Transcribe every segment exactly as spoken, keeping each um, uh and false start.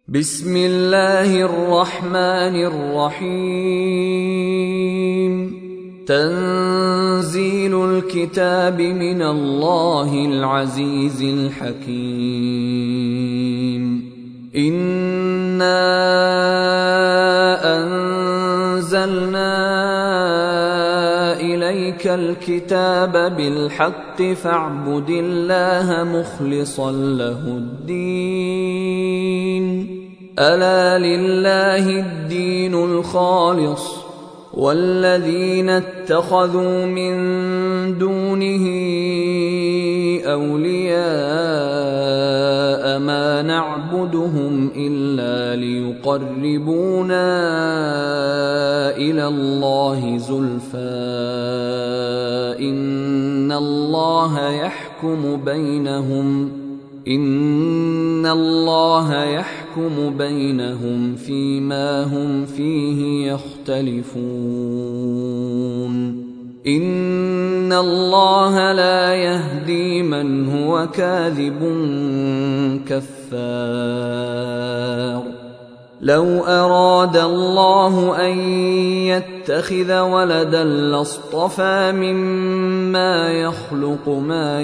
بسم الله الرحمن الرحيم. تنزيل الكتاب من الله العزيز الحكيم. إنا أنزلنا إليك الكتاب بالحق فاعبد الله مخلصا له الدين. ألا لله الدين الخالص والذين اتخذوا من دونه أولياء ما نعبدهم إلا ليقربونا إلى الله زلفى إن الله يحكم بينهم إن الله يحكم بينهم فيما هم فيه يختلفون. إن الله لا يهدي من هو كاذب كفار. لو أراد الله أن يتخذ ولدا لاصطفى مما يخلق ما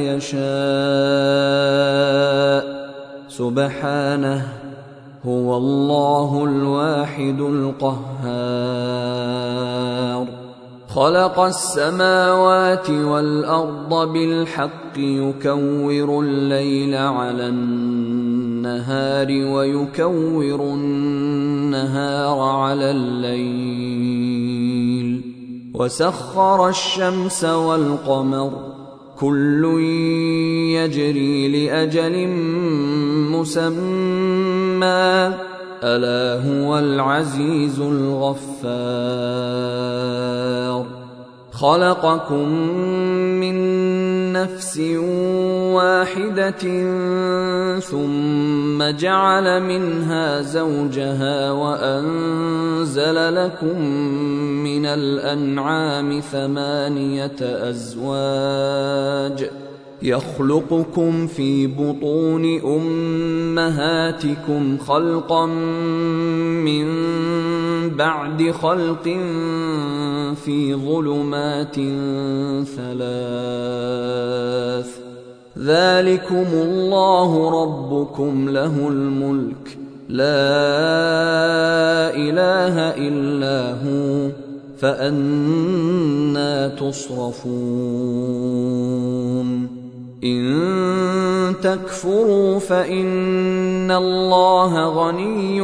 يشاء سبحانه هو الله الواحد القهار. خلق السماوات والأرض بالحق يكور الليل على النهار ويكور النهار على الليل وسخر الشمس والقمر كل يجري لأجل مسمى ألا هو العزيز الغفار. خلقكم من نفس واحدة ثم جعل منها زوجها وأنزل لكم من الأنعام ثمانية أزواج يخلقكم في بطون أمهاتكم خلقا من بعد خلق في ظلمات ثلاث ذلكم الله ربكم له الملك لا إله إلا هو فأنى تصرفون. إن تكفروا فإن الله غني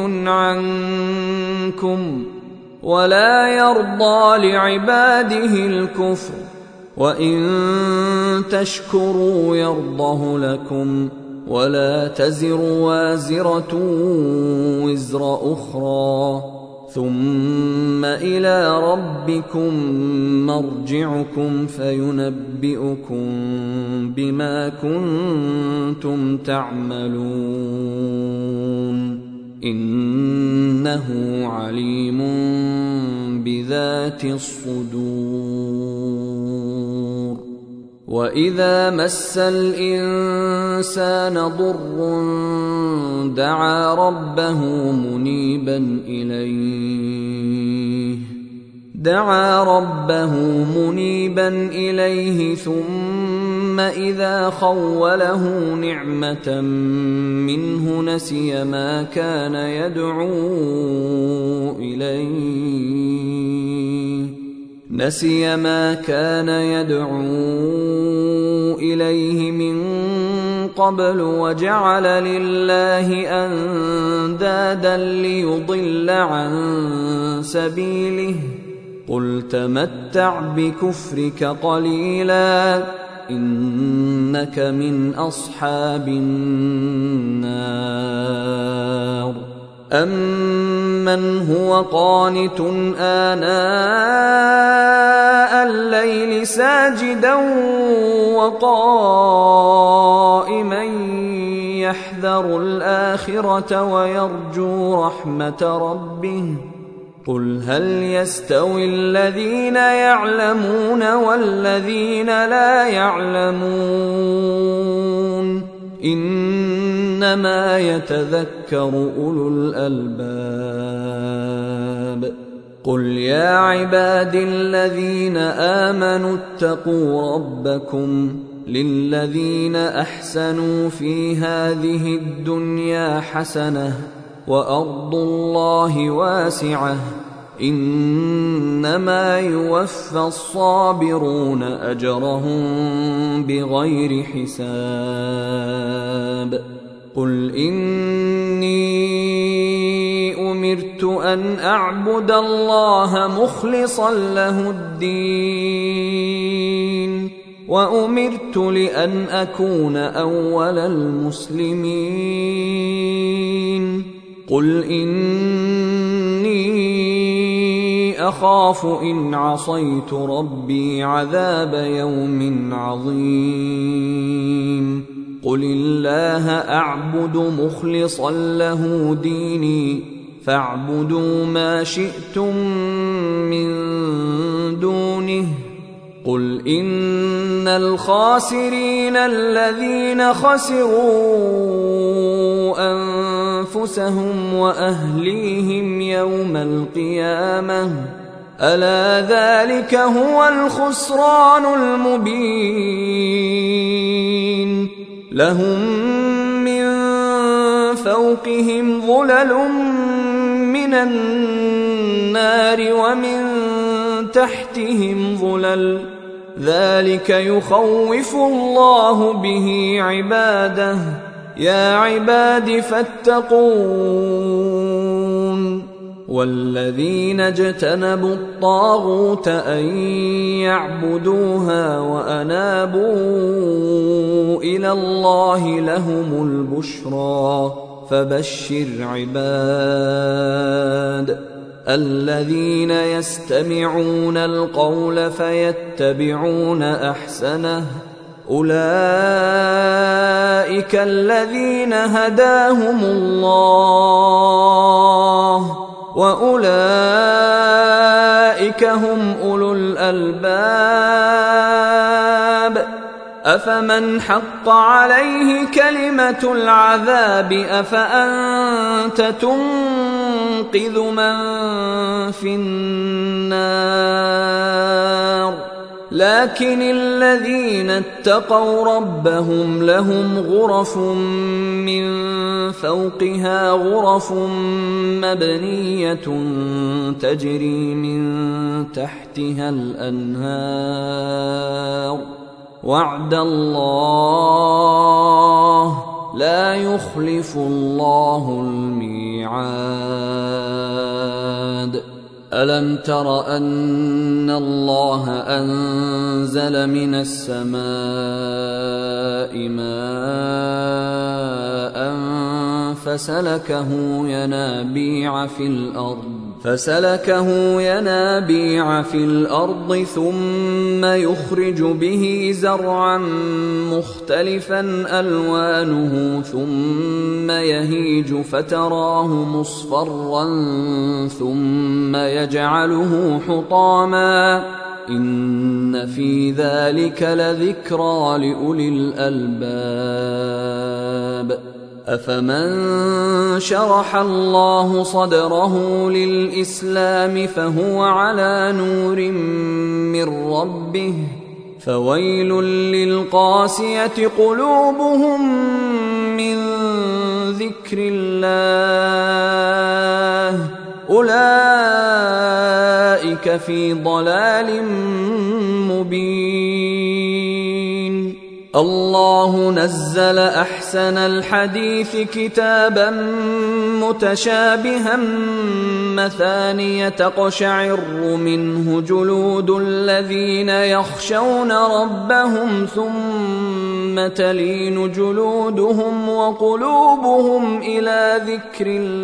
عنكم ولا يرضى لعباده الكفر وإن تشكروا يرضه لكم ولا تزر وازرة وزر أخرى ثم إلى ربكم مرجعكم فينبئكم بما كنتم تعملون إنه عليم بذات الصدور. وإذا مس الإنسان ضر دعا ربه منيبا إليه دعا ربه منيبا إليه ثم إذا خوله نعمة منه نسي ما كان يدعو إليه نسي ما كان يدعو إليه من قبل وجعل لله أندادا ليضل عن سبيله قل تمتع بكفرك قليلا إنك من أصحاب النار. أمن هو قانت آناء الليل ساجدا وقائما يحذر الآخرة ويرجو رحمة ربه قل هل يستوي الذين يعلمون والذين لا يعلمون إنما يتذكر أولو الألباب. قل يا عبادي الذين آمنوا اتقوا ربكم للذين أحسنوا في هذه الدنيا حسنة وأرض الله واسعة إنما يوفى الصابرون أجرهم بغير حساب. قل إني أمرت أن أعبد الله مخلصا له الدين وأمرت لأن أكون أول المسلمين. قل إني أخاف إن عصيت ربي عذاب يوم عظيم. قل الله أعبد مخلصا له ديني فاعبدوا ما شئتم من دونه. قل إن الخاسرين الذين خسروا أنفسهم وأهليهم يوم القيامة ألا ذلك هو الخسران المبين. لهم من فوقهم ظلل من النار ومن تحتهم ظلل ذلك يخوف الله به عباده. يا عباد فاتقون. والذين اجتنبوا الطاغوت أن يعبدوها وأنابوا إلى الله لهم البشرى فبشر عباد الذين يستمعون القول فيتبعون أحسنه أولئك الذين هداهم الله وأولئك هم أولو الألباب. أفمن حق عليه كلمة العذاب أفأنت تنقذ من في النار. لكن الذين اتقوا ربهم لهم غرف من فوقها غرف مبنية تجري من تحتها الأنهار وعد الله لا يخلف الله الميعاد. ألم تر أن الله أنزل من السماء ماء فسلكه ينابيع في الأرض فسلكه ينابيع في الأرض ثم يخرج به زرعا مختلفا ألوانه ثم يهيج فتراه مصفرا ثم يجعله حطاما إن في ذلك لذكرى لأولي الألباب. أفمن شرح الله صدره للإسلام فهو على نور من ربه فويل للقاسية قلوبهم من ذكر الله أولئك في ضلال مبين. الله نزل أحسن الحديث كتابا متشابها مثانية تقشعر منه جلود الذين يخشون ربهم ثم تلين جلودهم وقلوبهم إلى ذكر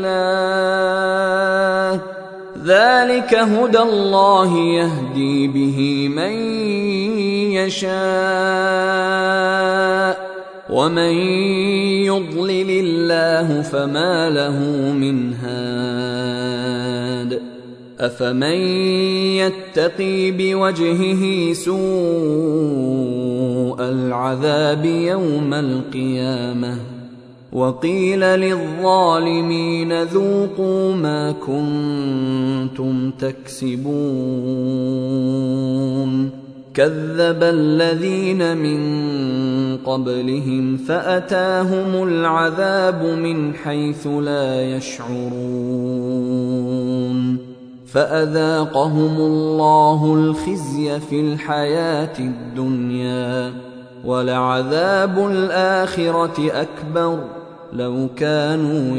الله ذلك هدى الله يهدي به من يشاء ومن يضلل الله فما له من هاد. أفمن يتقي بوجهه سوء العذاب يوم القيامة وقيل للظالمين ذوقوا ما كنتم تكسبون كذب الذين من قبلهم فأتاهم العذاب من حيث لا يشعرون فأذاقهم الله الخزي في الحياة الدنيا ولعذاب الآخرة أكبر لو كانوا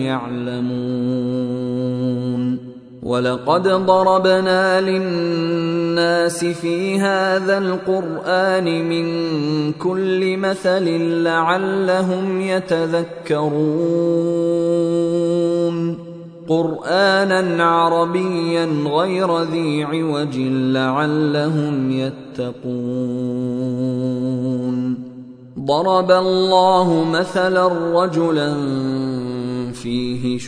يعلمون ولقد ضربنا للناس في هذا القرآن من كل مثل لعلهم يتذكرون قرآنا عربيا غير ذي عوج لعلهم يتقون ضرب الله مثلا رجلا فيه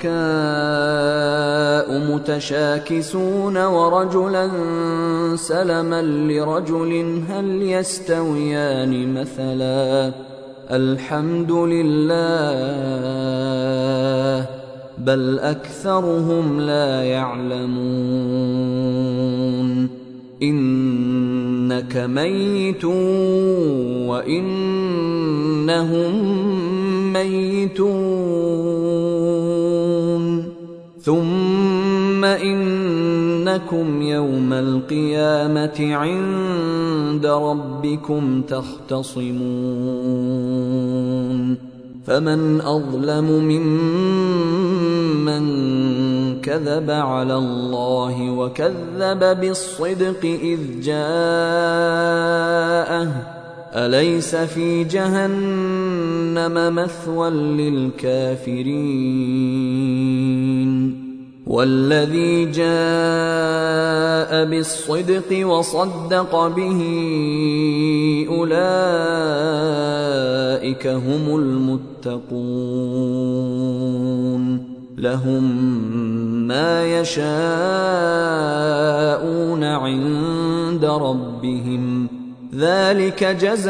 شركاء متشاكسون ورجلا سلما لرجل هل يستويان مثلا الحمد لله بل أكثرهم لا يعلمون إنك ميت وإنهم ميتون ثم إنكم يوم القيامة عند ربكم تختصمون فمن أظلم ممن كذب على الله وكذب بالصدق إذ جاءه أليس في جهنم مثوى للكافرين والذي جاء بالصدق وصدق به أولئك هم المتقون لهم ما يشاءون عند ربهم ذلك جزاء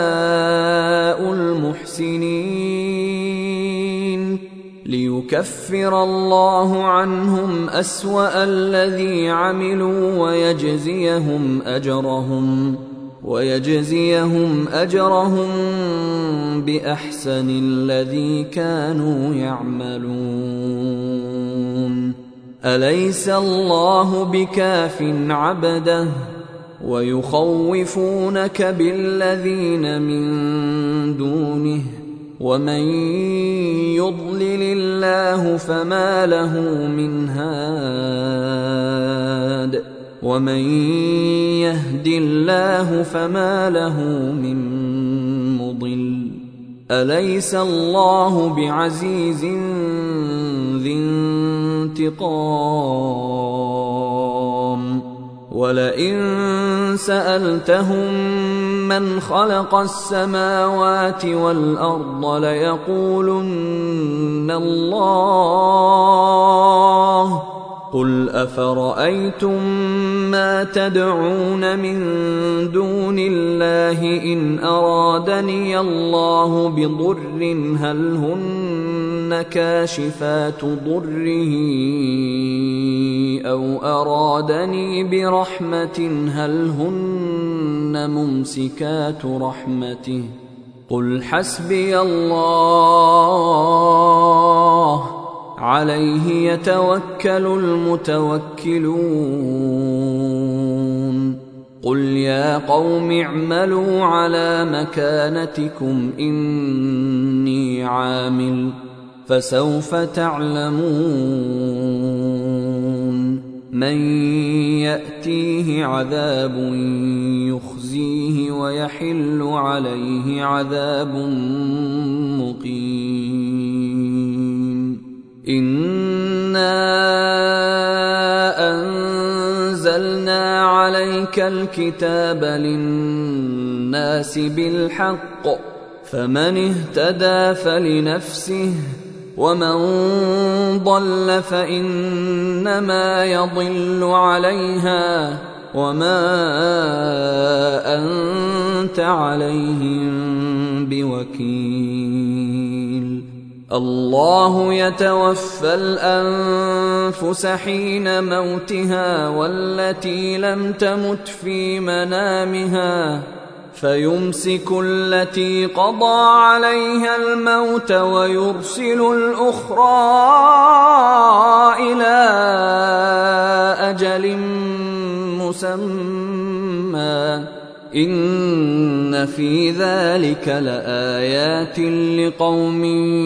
المحسنين ليكفر الله عنهم أسوأ الذي عملوا ويجزيهم أجرهم ويجزيهم أجرهم بأحسن الذي كانوا يعملون أليس الله بكاف عبده ويخوفونك بالذين من دونه ومن يضلل الله فما له من هاد ومن يهد الله فما له من مضل أليس الله بعزيز ذي انتقام ولئن سألتهم من خلق السماوات والأرض ليقولن الله قل أفرأيتم ما تدعون من دون الله إن أرادني الله بضر هل هن كاشفات ضره أو أرادني برحمة هل هن ممسكات رحمته قل حسبي الله عليه يتوكل المتوكلون قل يا قوم اعملوا على مكانتكم إني عامل فسوف تعلمون من يأتيه عذاب يخزيه ويحل عليه عذاب مقيم إنا أنزلنا عليك الكتاب للناس بالحق فمن اهتدى فلنفسه ومن ضل فإنما يضل عليها وما أنت عليهم بوكيل. الله يتوفى الأنفس حين موتها والتي لم تمت في منامها فيمسك التي قضى عليها الموت ويرسل الأخرى إلى أجل مسمى إن في ذلك لآيات لقوم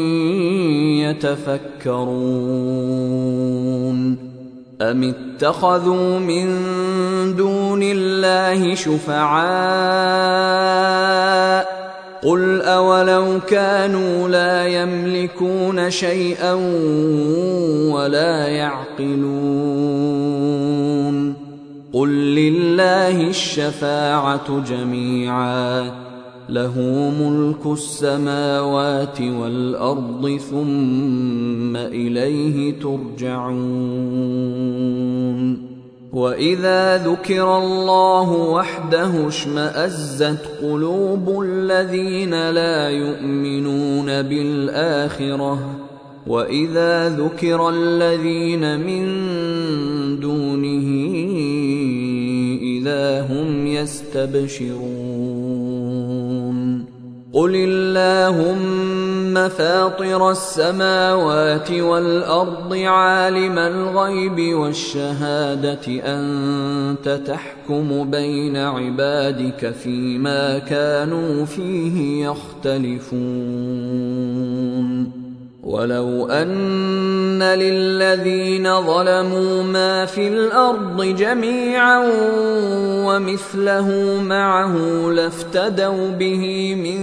يتفكرون. أم اتخذوا من دون الله شفعاء قل أولو كانوا لا يملكون شيئا ولا يعقلون قل لله الشفاعة جميعا له ملك السماوات والأرض ثم إليه ترجعون. وإذا ذكر الله وحده اشمأزت قلوب الذين لا يؤمنون بالآخرة وإذا ذكر الذين من دونه إذا هم يستبشرون. قل اللهم فاطر السماوات والأرض عالم الغيب والشهادة أنت تحكم بين عبادك فيما كانوا فيه يختلفون. ولو أن للذين ظلموا ما في الأرض جميعا ومثله معه لافتدوا به من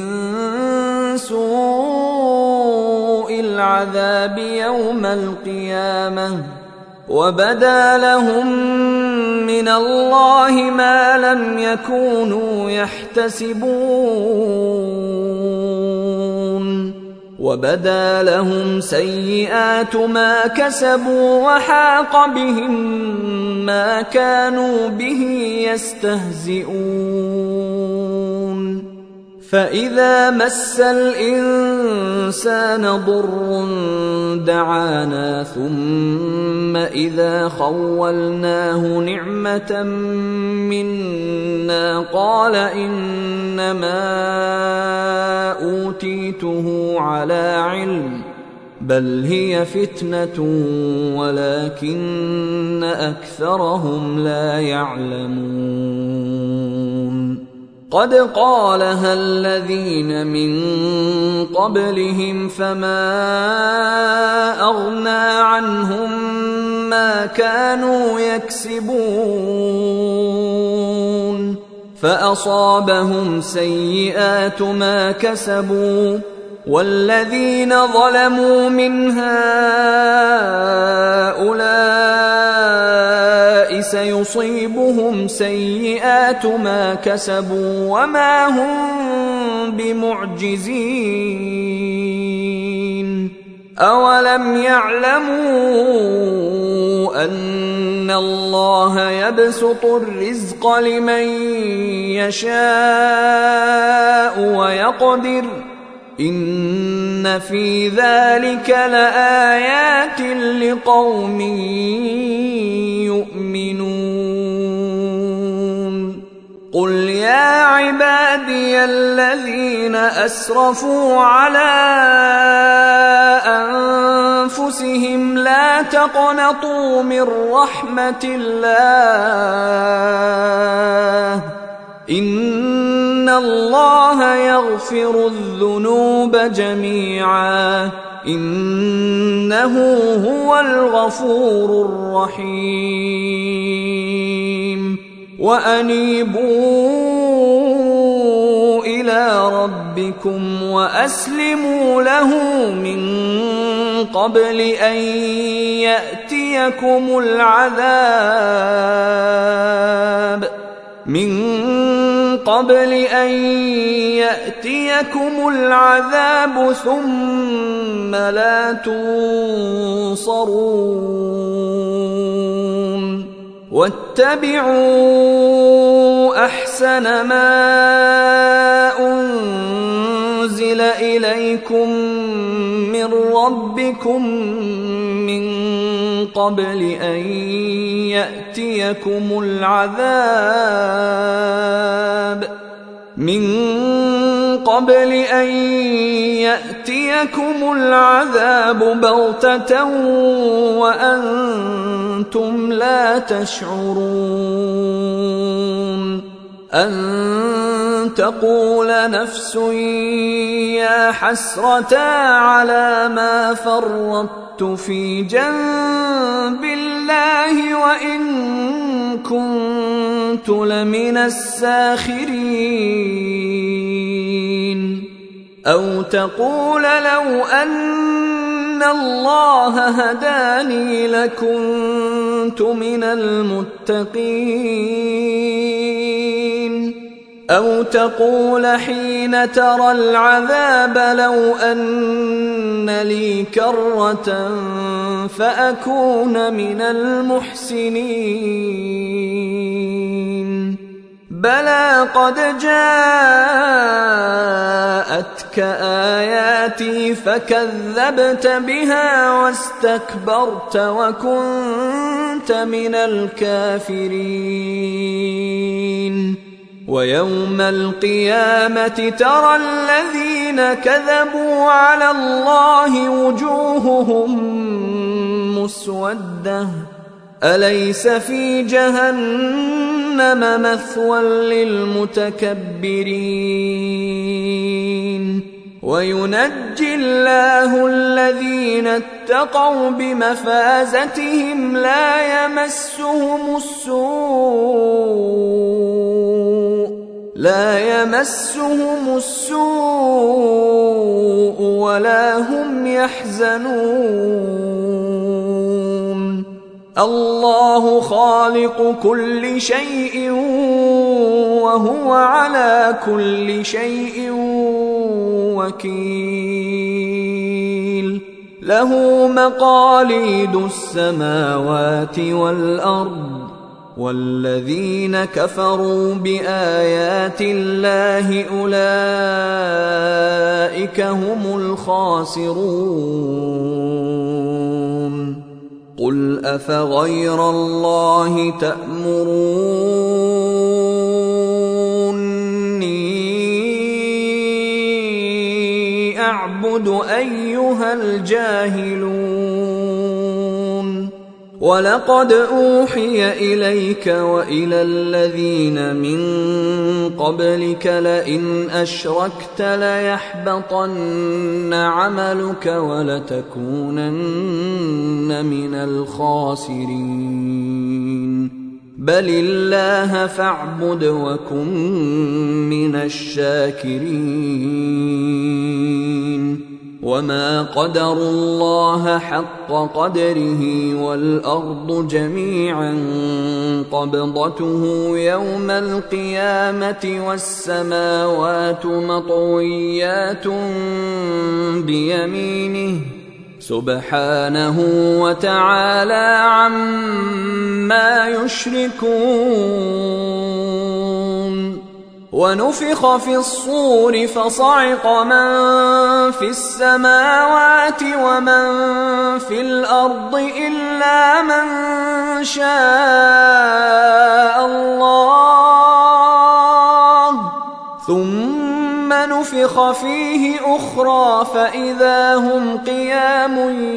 سوء العذاب يوم القيامة وبدا لهم من الله ما لم يكونوا يحتسبون وبدا لهم سيئات ما كسبوا وحاق بهم ما كانوا به يستهزئون. فإذا مس الإنسان ضر دعانا ثم إذا خولناه نعمة منا قال إنما أوتيته على علم بل هي فتنة ولكن أكثرهم لا يعلمون. قد قالها الذين من قبلهم فما أغنى عنهم ما كانوا يكسبون فأصابهم سيئات ما كسبوا والذين ظلموا من هؤلاء سيصيبهم سيئات ما كسبوا وما هم بمعجزين. أولم يعلموا أن الله يبسط الرزق لمن يشاء ويقدر إن في ذلك لآيات لقوم يؤمنون. قل يا عبادي الذين أسرفوا على أنفسهم لا تقنطوا من رحمة الله إن الله يغفر الذنوب جميعا إنه هو الغفور الرحيم. وأنيبوا إلى ربكم وأسلموا له من قبل أن يأتيكم العذاب من قبل أن يأتيكم العذاب ثم لا تنصرون واتبعوا أحسن ما أنزل إليكم من ربكم من قبل أن يأتيكم العذاب من قبل أن يأتيكم العذاب بغتة وأنتم لا تشعرون أن تقول نفس يا حسرة على ما فرطت في جنب الله وإن كنت لمن الساخرين أو تقول لو أن الله هداني لكنت من المتقين أو تقول حين ترى العذاب لو أن لي كرة فأكون من المحسنين بلى قد جاءتك آياتي فكذبت بها واستكبرت وكنت من الكافرين ويوم القيامة ترى الذين كذبوا على الله وجوههم مسودة أليس في جهنم مثوى للمتكبرين وينجي الله الذين اتقوا بمفازتهم لا يمسهم السوء لا يمسهم السوء ولا هم يحزنون الله خالق كل شيء وهو على كل شيء وكيل له مقاليد السماوات والأرض والذين كفروا بآيات الله أولئك هم الخاسرون قل أفغير الله تأمروني أعبد أيها الجاهلون ولقد أوحي إليك وإلى الذين من قبلك لئن أشركت ليحبطن عملك ولتكونن من الخاسرين بل الله فاعبد وكن من الشاكرين وما قدروا الله حق قدره والأرض جميعا قبضته يوم القيامة والسماوات مطويات بيمينه سبحانه وتعالى عما يشركون ونفخ في الصور فصعق من في السماوات ومن في الأرض إلا من شاء الله ثم نفخ فيه أخرى فإذا هم قيام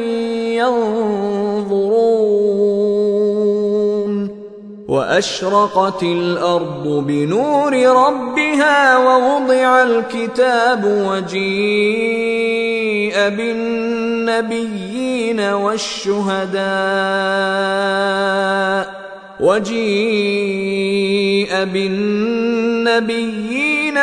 ينظرون وأشرقت الأرض بنور ربها ووضع الكتاب وجيء بالنبيين والشهداء وجيء بالنبيين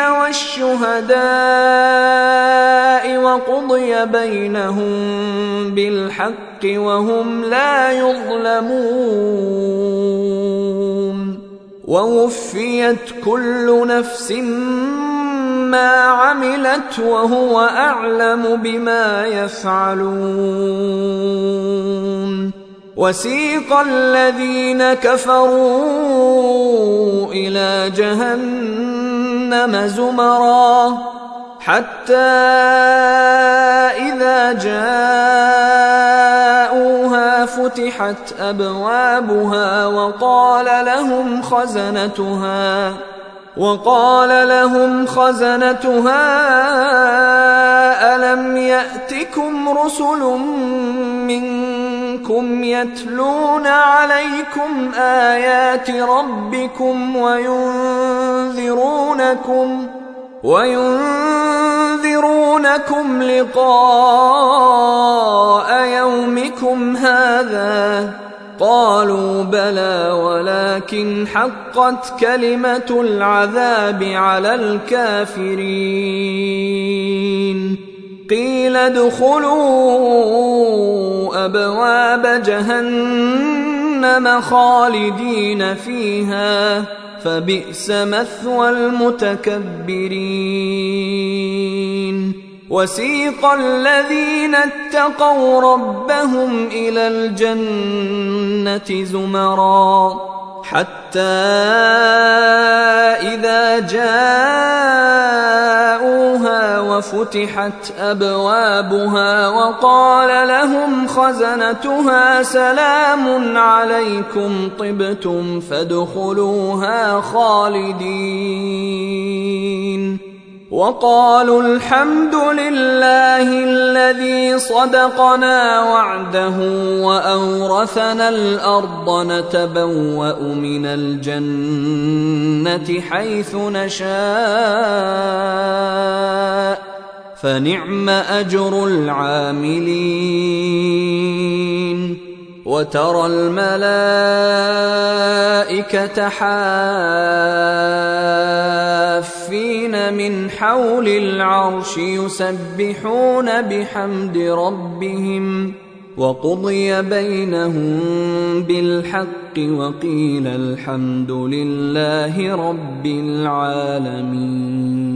والشهداء وقضي بينهم بالحق وهم لا يظلمون ووفيت كل نفس ما عملت وهو أعلم بما يفعلون. وسيق الذين كفروا إلى جهنم زمرا حتى إذا جاءوها فتحت أبوابها وقال لهم خزنتها وقال لهم خزنتها ألم يأتكم رسل منكم يتلون عليكم آيات ربكم وينذرونكم وينذرونكم لقاء يومكم هذا؟ قالوا بلى ولكن حقت كلمة العذاب على الكافرين. قيل ادخلوا أبواب جهنم خالدين فيها فبئس مثوى المتكبرين. وسيق الذين اتقوا ربهم إلى الجنة زمرا حتى إذا جاءوها وفتحت أبوابها وقال لهم خزنتها سلام عليكم طبتم فادخلوها خالدين. وقالوا الحمد لله الذي صدقنا وعده وأورثنا الأرض نتبوأ من الجنة حيث نشاء فنعم أجر العاملين. وترى الملائكة حافين من حول العرش يسبحون بحمد ربهم وقضي بينهم بالحق وقيل الحمد لله رب العالمين.